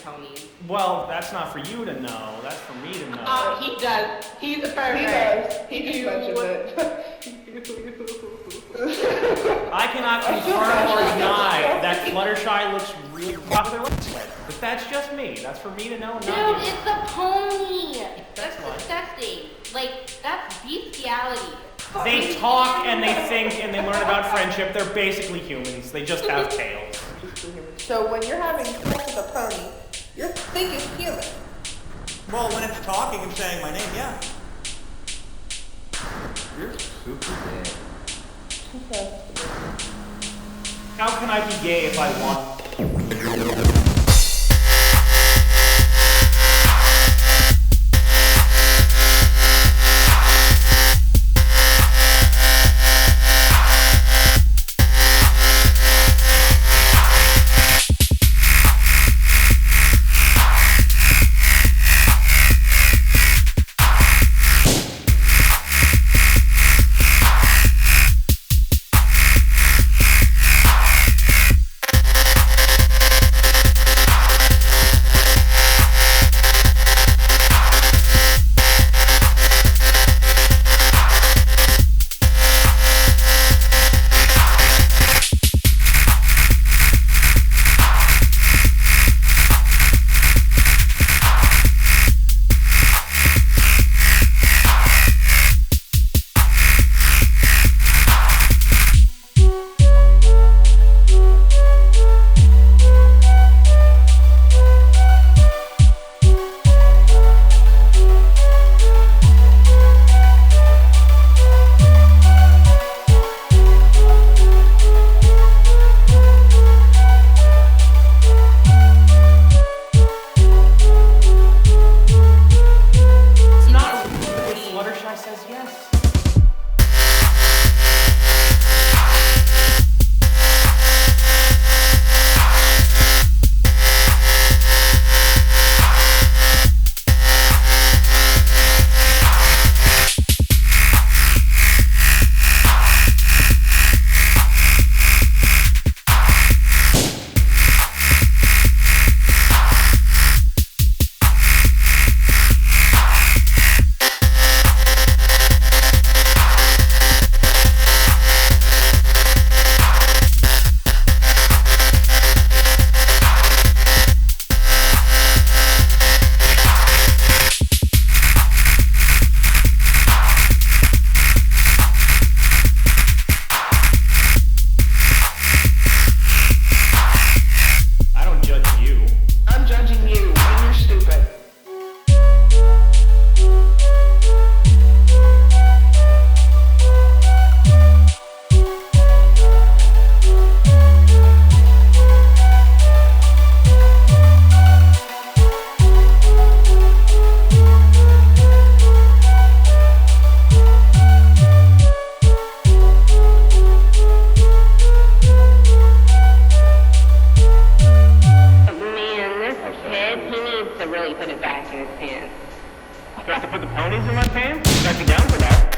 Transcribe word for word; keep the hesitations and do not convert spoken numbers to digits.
ponies. Well, that's not for you to know. That's for me to know. Oh, he does. He's a perfect. He does. He just You- mentioned it. I cannot confirm or deny that Fluttershy looks really popular. But that's just me. That's for me to know. Dude, Not you. it's a pony. That's fine. disgusting. Like, that's bestiality. They talk and they think and they learn about friendship. They're basically humans. They just have tails. So when you're having sex with a pony, your think is human. Well, when it's talking and saying my name, yeah. You're super gay. Okay. How can I be gay if I want? Fluttershy says yes. I'm judging you, and you're stupid. To really put it back in his pants. Do I have to put the ponies in my pants? I'd be down for that.